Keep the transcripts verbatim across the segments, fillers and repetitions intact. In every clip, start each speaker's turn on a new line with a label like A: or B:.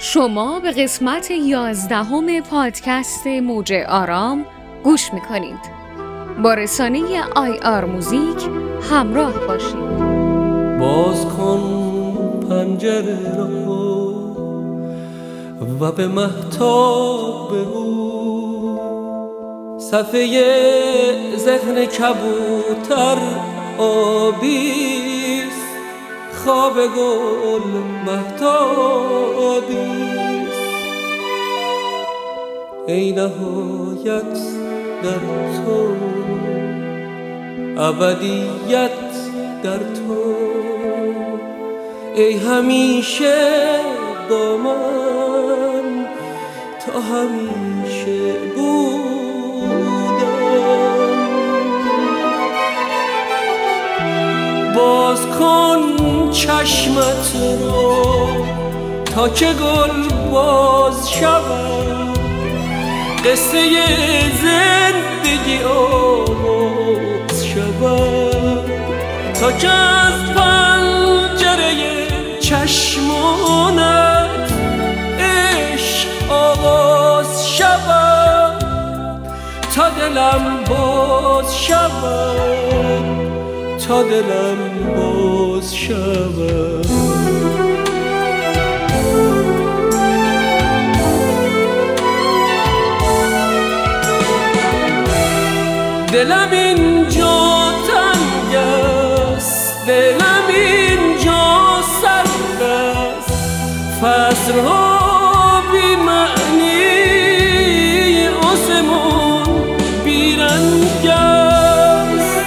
A: شما به قسمت یازدهم پادکست موج آرام گوش میکنید. با رسانه آی آر موزیک همراه باشید.
B: باز کن پنجره را و به مهتاب بگو صفحه ذهن کبوتر آبیست، خواب گل مهتابیست. ای نهایت در تو، ابدیت در تو، ای همیشه با من تا همیشه بودم. باز کن چشمت رو تا که گل باز شود، قصه زندگی آغاز شود، تا که از پنجره چشمانت عشق آغاز شود، تا دلم باز شود، تا دلم باز شود. دلم اینجا تنگ است، دلم اینجا سرد است، فصلها بی معنی، آسمون بی رنگ است.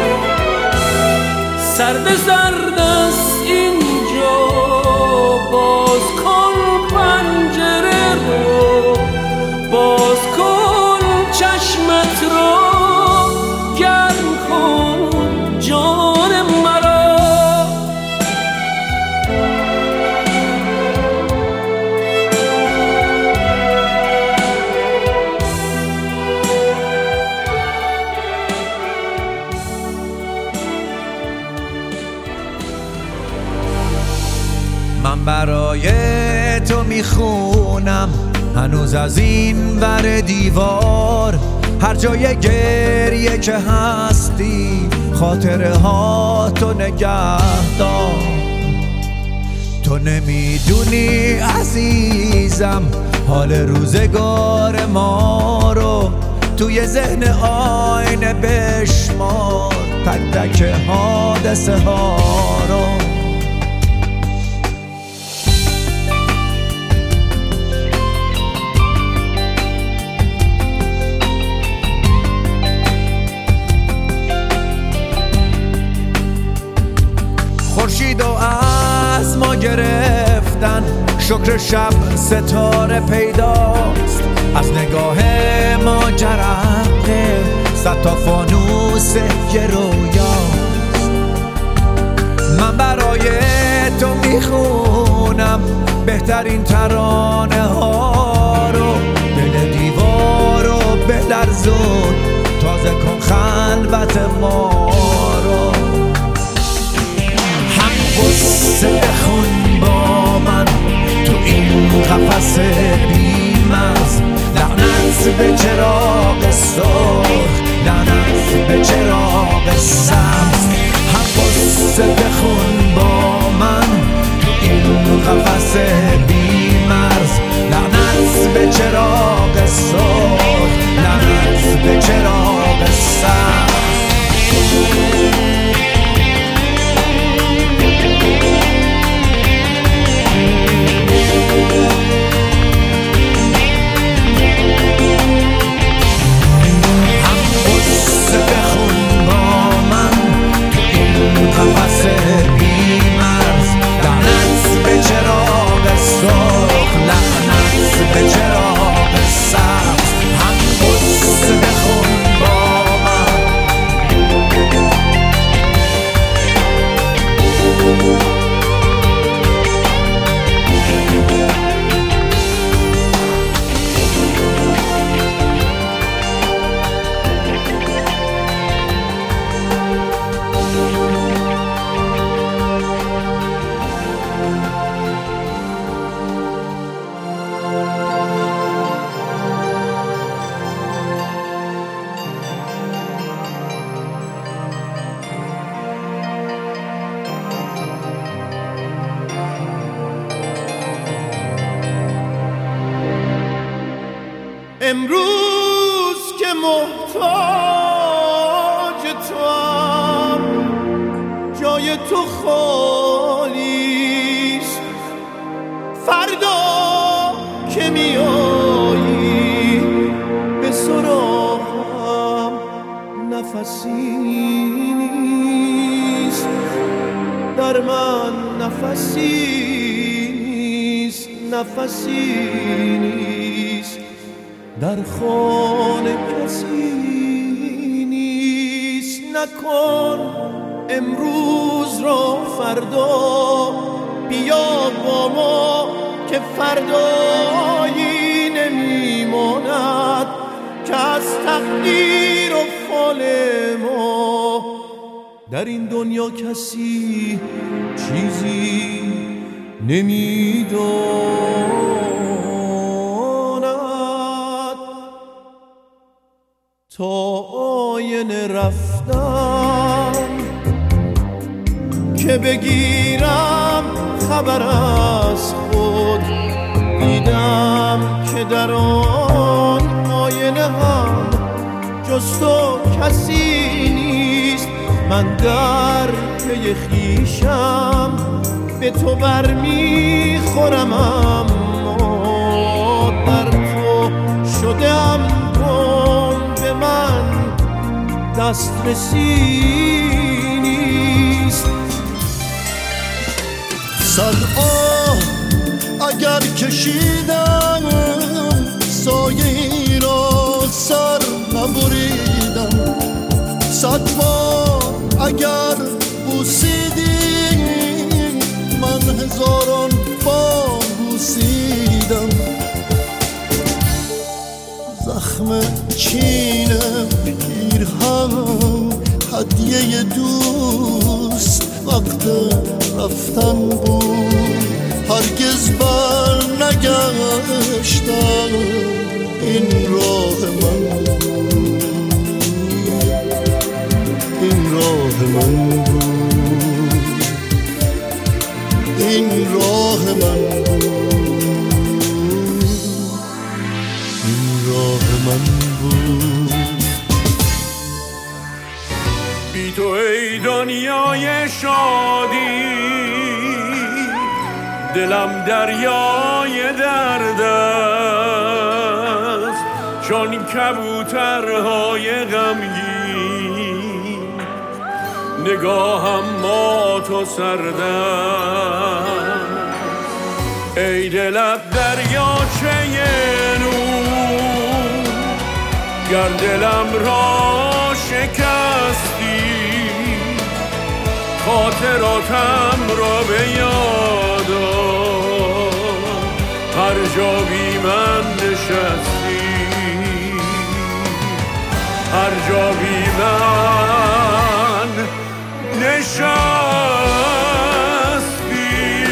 B: سرد سرد است اینجا، باز کن پنجره رو، باز کن چشمت رو، گرم کن جان مرا.
C: من برای تو میخونم هنوز از این ور دیوار، هر جای گریه که هستی خاطره ها تو نگه دار. تو نمیدونی عزیزم حال روزگار ما رو، توی ذهن آینه بشمار تک تک حادثه ها رو. خورشید و از ما گرفتن، شکر شب ستاره پیداست، از نگاه ما جرقه صد تا فانوس یه رویاست. من برای تو میخونم بهترین ترانه ها رو، دل دیوار رو بلرزون، تازه کن خلوت ما رو. قصه بخون با من تو این قفس بی‌مرز، لعنت به چراغ سرخ، لعنت به چراغ سبز. هم قصه بخون با من تو این قفس بی‌مرز، لعنت به چراغ سرخ، لعنت به چراغ سبز. هم قصه بخون با جای تو خالیست. فردا که میایی به سراغم نفسی نیست، در من نفسی نیست، نفسی نیست، در خانه کسی نیست. نکن امروز را فردا، بیا با ما که فردایی نمیماند که از تقدیر و فال ما در این دنیا کسی چیزی نمیداند. تا آینه رفتم که بگیرم خبر از خود، دیدم که در آن آینه هم جز تو کسی نیست. من در پی خویشم به تو برمیخورم، اما در تو شدم گم، به من دسترسی نیست. صد آه اگر کشیدم، سایه ای را سر نبریدم. صد بار اگر بوسیدی، من هزاران بار بوسیدم. زخم چین پیرهن هدیه دوست وقت رفتن بود، هرگز بر نگشتم. این راه من بود، این راه من بود، این راه من بود، این راه من بود.
B: بی تو ای دنیای شادی، دلم دریای درد است، چون کبوترهای غمگین نگاهم مات و سرد است. ای دلت دریاچه نور، گر دلم را شکستی، خاطراتم را به یاد آر، هر جا بی من نشستی، هر جا بی من نشستی.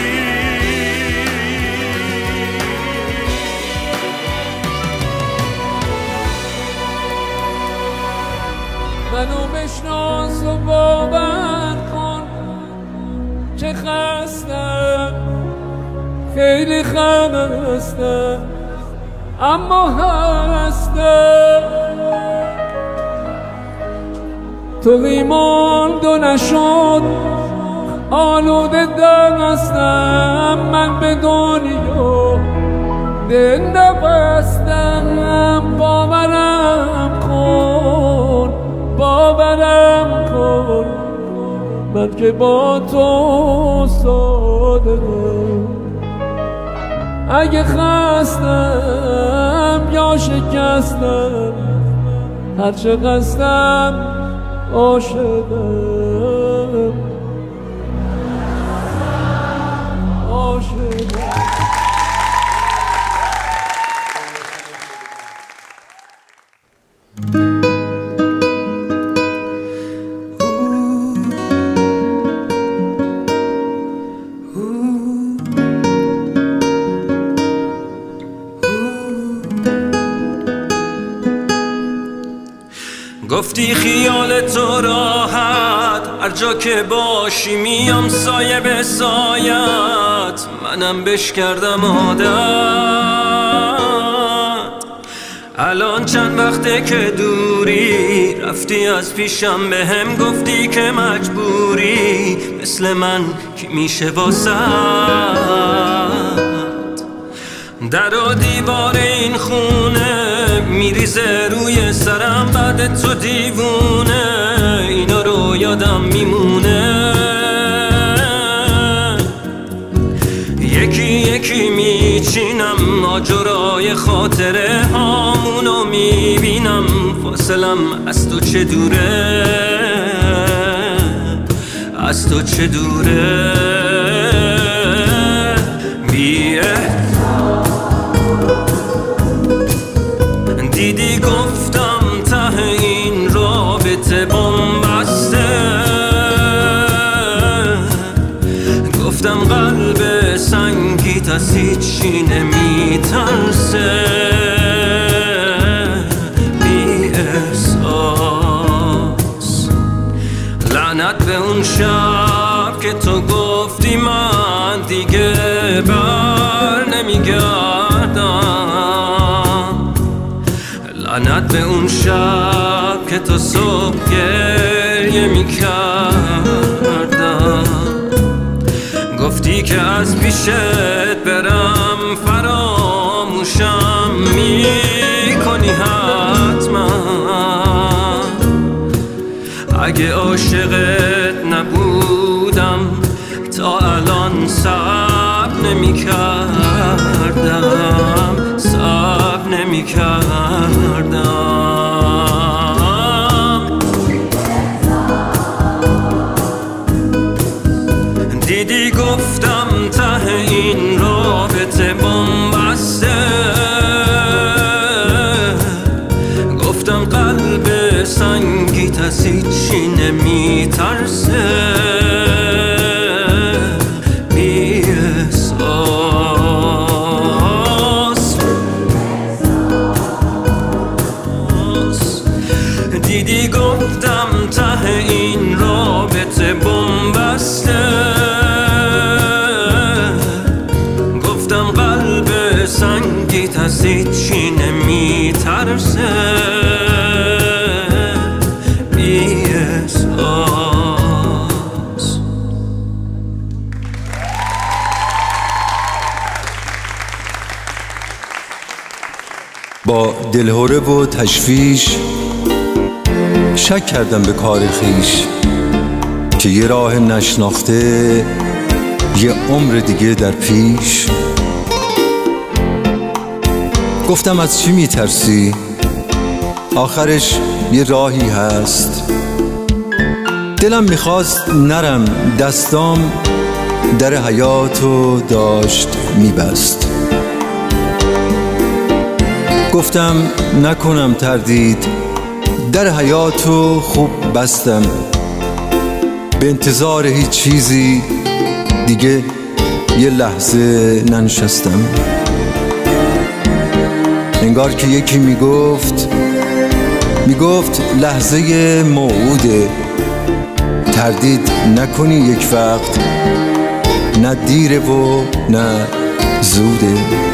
B: منو بشناس و باور کن که خستم، خیلی خستم، اما هستم. تو ایمان دو نشد آلوده دستم، من به دنیا زنده بستم. باورم کن، باورم کن، من که با تو صادقم. اگه خستم یا شکستم، هر چه قصدم عاشقم، عاشقم.
D: گفتی خیال تو راحت، هر جا که باشی میام سایه به سایت، منم بش کردم عادت. الان چند وقته که دوری، رفتی از پیشم به هم گفتی که مجبوری، مثل من کی میشه واسه در و دیوار این خونه میریزه روی سرم، بعد تو دیوونه اینا رو یادم میمونه. یکی یکی میچینم آجرای خاطره هامونو میبینم، فاصلم از تو چه دوره، از تو چه دوره. بیه دیدی گفتم ته این رابطه بن‌بسته، گفتم قلب سنگیت از هیچی نمیترسه، بی احساس. لعنت به اون شب که تو گفتی من دیگه بر نمیگردم، لعنت به اون شب که تو صبح گریه میکردم، گفتی که از پیشت برم فراموشم میکنی حتما. اگه عاشقت نبودم تا الان صبر نمیکردم، صبر نمیکردم. دیدی گفتم ته این رابطه بن‌بسته، گفتم قلب سنگیت از هیچی نمیترسه، بی احساس. دیدی گفتم ته این رابطه بن‌بسته، سنگیت از هیچی نمیترسه، بی احساس.
E: با دلهوره و تشویش شک کردم به کار خیش، که یه راه نشناخته یه عمر دیگه در پیش. گفتم از چی میترسی؟ آخرش یه راهی هست. دلم میخواست نرم، دستام در حیاتو داشت میبست. گفتم نکنم تردید، در حیاتو خوب بستم. به انتظار هیچ چیزی دیگه یه لحظه ننشستم. انگار که یکی میگفت میگفت لحظه موعوده، تردید نکنی یک وقت، نه دیره و نه زوده.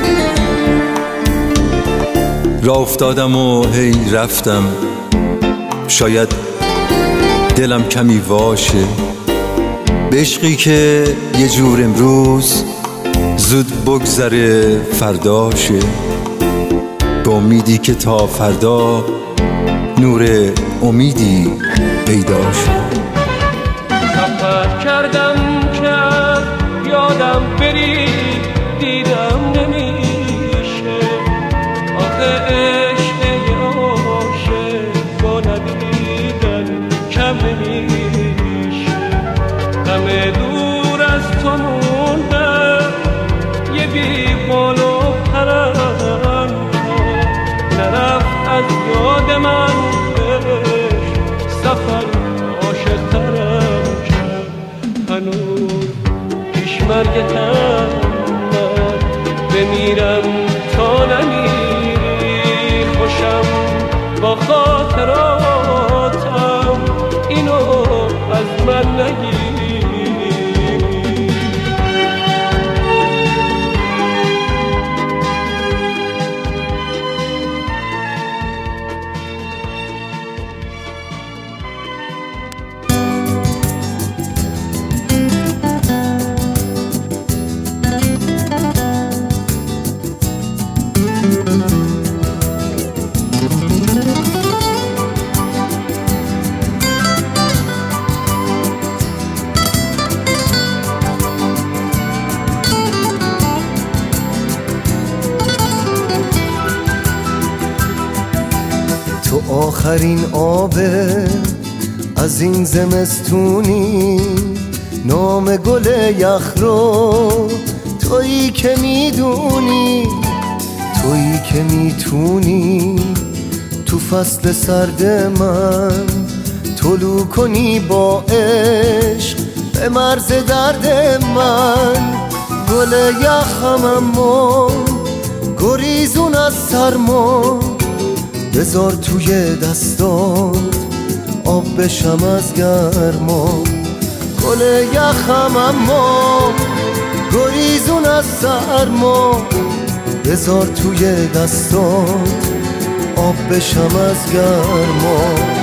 E: راه افتادم و هی رفتم، شاید دلم کمی واشه به عشقی که یه جور امروز زود بگذره فرداشه، به امیدی که تا فردا نور امیدی پیدا شد.
B: سفر کردم که یادم بری دیدم نمیشه، آخه عشق عاشق با ندیدن کم نمیشه. غم دور از تو مونده یه بی بال و پرم، نرفت از یاد من سفر عاشق ترم کرد. هنوز پیش مرگتم من بمیرم تا نمیری، خوشم با خاطراتم اینو از من نگیر.
F: آخرین آبه از این زمستونی، نام گل یخ رو تویی که میدونی، تویی که میتونی تو فصل سرد من طلوع کنی با عشق به مرز درد من. گل یخم اما گریزون از سرما، بذار توی دستات آب بشم از گرما. گل یخم اما گریزون از سرما، بذار توی دستات آب بشم از گرما.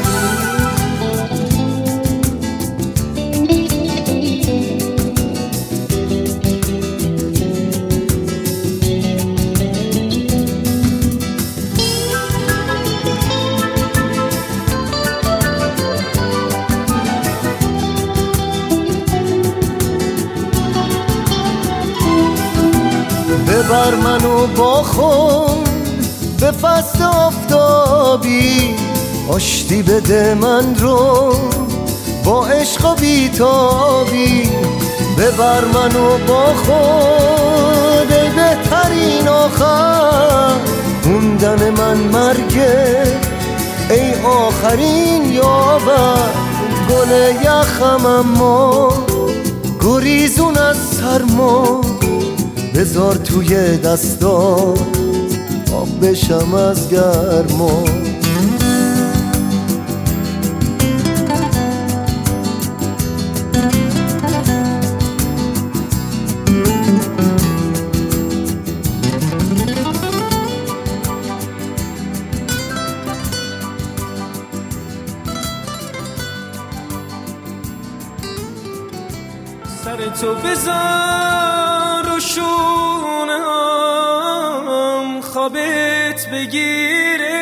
F: ببر منو با خود به فصل آفتابی، آشتی بده من رو با عشق و بیتابی. ببر منو با خود ای بهترین آخر، موندن من مرگه ای آخرین یاور. گل یخم اما گریزون از سرما، بذار توی دستات آب بشم از گرما.
D: سر تو بذار و شونم خوابت بگیره،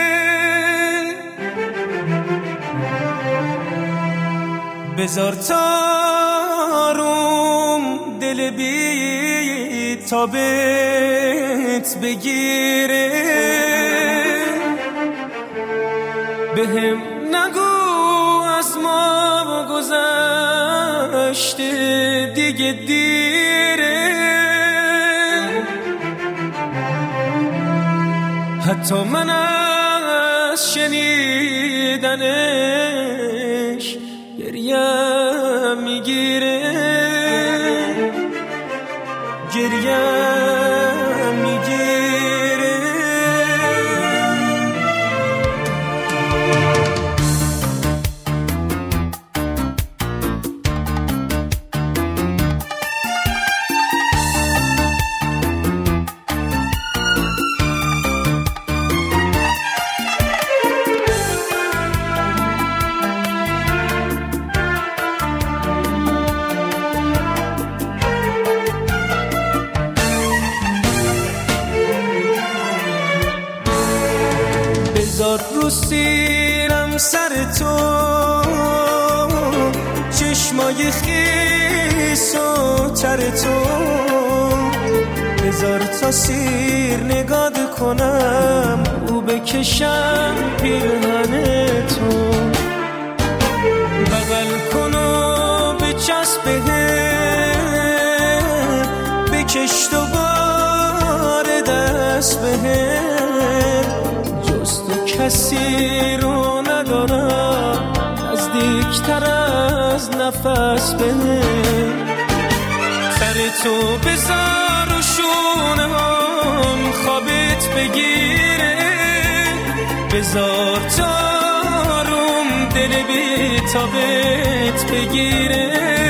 D: بذار تاروم دل بی تابت بگیره. بهم نگو از ما گذشته دیگه دیره، حتی من از شنیدنش گریم میگیره، گریم میگیره. بذار رو سیرم سر تو چشمای خیس و تر تو، بذار تا سیر نگاه کنم او بکشم پیرهن تو. بغل کن و بچسبه بکش دوباره دست بهم، جز تو کسی رو ندارم نزدیکتر از نفس بهم. سر تو بذار و شونم خوابت بگیره، بذار تاروم دل بی تابت بگیره.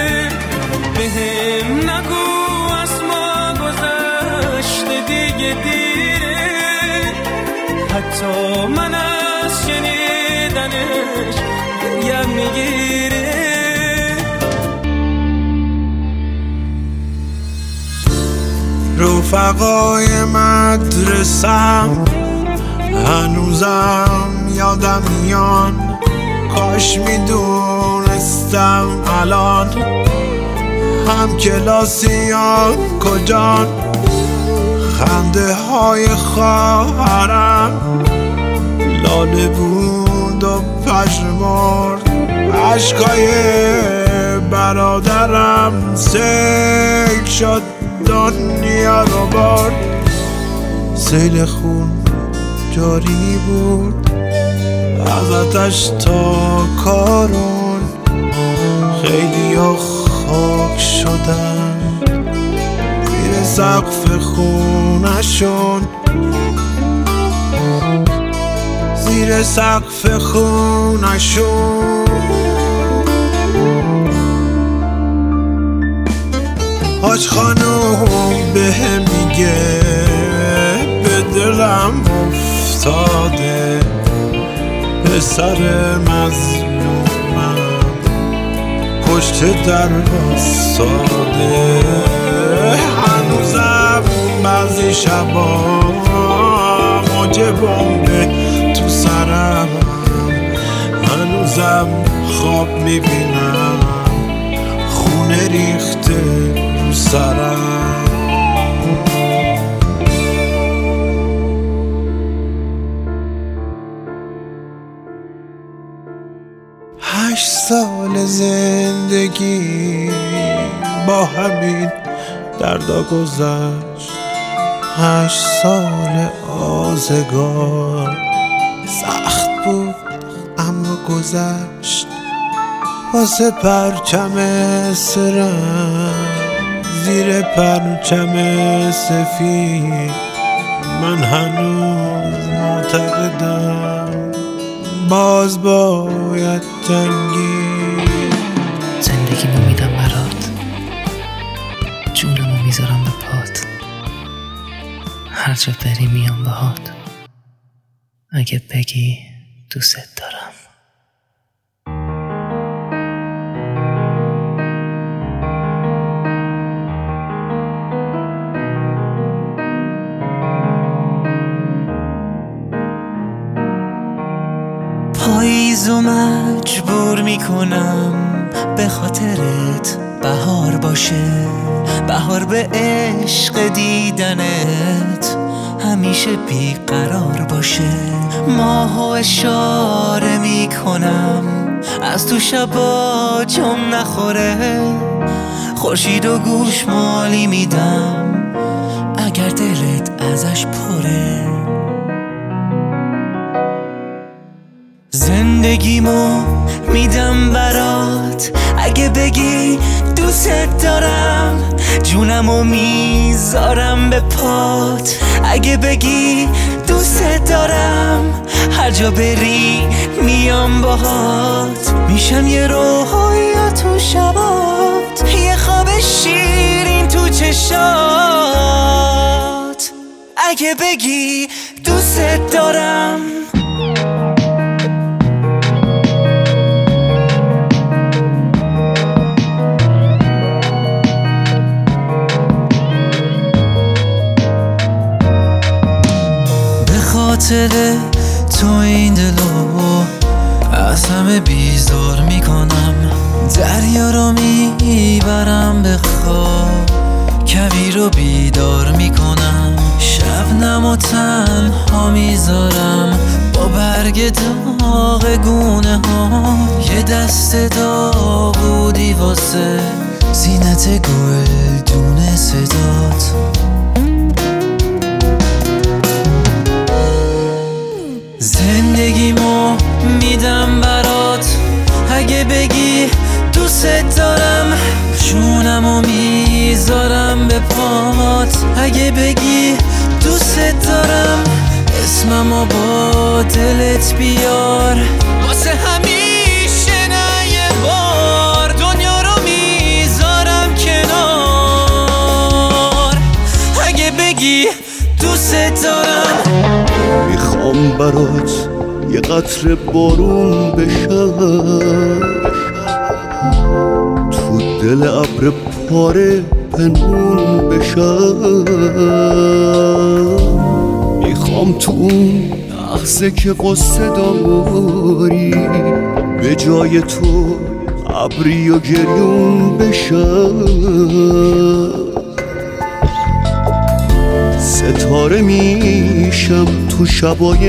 D: بهم نگو از ما گذشته دیگه دیره، حتی من از شنیدنش گریم میگیره.
C: رفقای مدرسم هنوزم یادم میان، کاش میدونستم الان هم کلاسیان کجان. خنده های خواهرم لاله بود و پشمرد، عشقای برادرم سیل شد دنیا رو برد. سیل خون جاری بود از آتش تا کارون، خیلی ها خاک شدن زیر سقف خونشون، زیر سقف خونشون. حاج خانوم به میگه به دلم افتاده، پسر مظلومم پشت در واساده. هنوزم بعضی شبا موج بمبه تو سرم، هنوزم خواب میبینم خونه ریخته رو سرم. هشت سال زندگی با همین دردا گذشت، هشت سال آزگار سخت بود اما گذشت. واسه پرچم سرم زیر پرچم سفید من هنوز معتقدم باز باید جنگید.
G: زندگیمو میدم برات، جونمو میذارم به پات، هر جا بری میام باهات، اگه بگی دوست دارم. پاییزو مجبور میکنم به خاطرت بهار باشه، بهار به عشق دیدنت همیشه بیقرار باشه. ماهو اشاره میکنم از تو شبا جم نخوره، خورشید و گوشمالی میدم اگر دلت ازش پره. زندگیمو میدم برات اگه بگی دوست دارم، جونمو میذارم به پات اگه بگی دوست دارم، هر جا بری میام باهات، میشم یه رویا تو شبات، یه خواب شیرین تو چشات اگه بگی دوست دارم. خاطر تو این دلو از همه بیزار میکنم، دریا رو میبرم به خواب، کویر رو بیدار میکنم، شبنم و تنها میذارم با برگ داغ گونه ها، یه دست داوودی واسه زینت گل دونه صدات. زندگیمو میدم برات اگه بگی دوست دارم، جونمو میذارم به پات اگه بگی دوست دارم، اسممو با دلت بیار واسه همیشه، نه یه بار دنیا رو میذارم کنار اگه بگی دوست دارم.
F: میخوام برات یه قطره بارون بشم، تو دل ابر پاره پنهون بشم. میخوام تو اون لحظه که قصه داری به جای تو ابری و گریون بشم. ستاره میشم تو شبای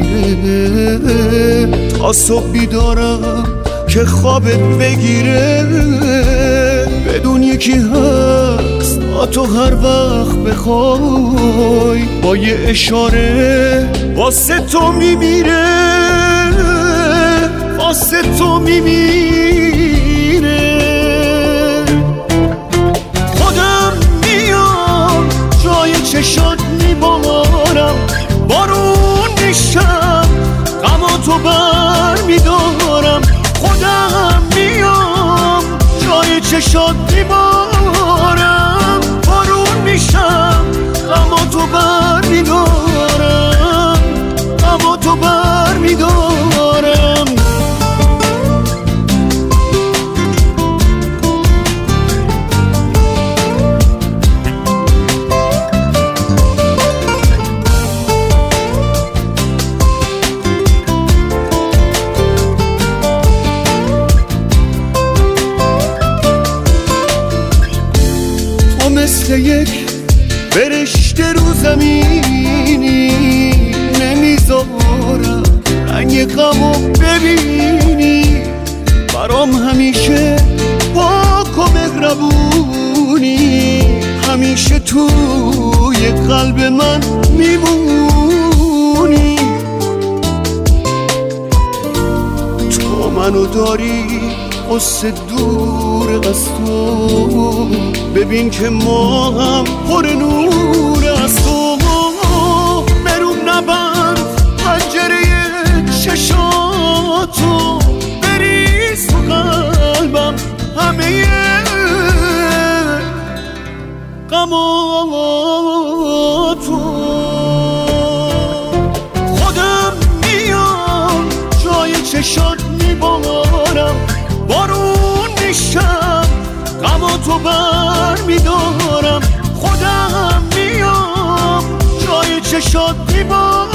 F: تیره، تا صبح بیدارم که خوابت بگیره. بدون یکی هست با تو هر وقت بخوای، با یه اشاره واسه تو میمیره، واسه تو میمیره. خودم میام جای چشات میبارم، بارون میشم غم تو بر میدارم. خودم میام جای چشات میبارم، بارون میشم غم تو بر میدارم، غم تو بر میدارم. مثل یک فرشته رو زمینی، نمیذارم رنگ غمو ببینی. برام همیشه پاک و مهربونی، همیشه توی قلب من میمونی. تو منو داری قصه دور از تو، ببین که ما هم پر نور از تو. بروم نبند پنجره چشاتو، بریز تو قلبم همه غماتو. خودم میام جای چشات میبارم، بارون میشم غم تو بر میدارم. خودم میام جای چشات میبارم،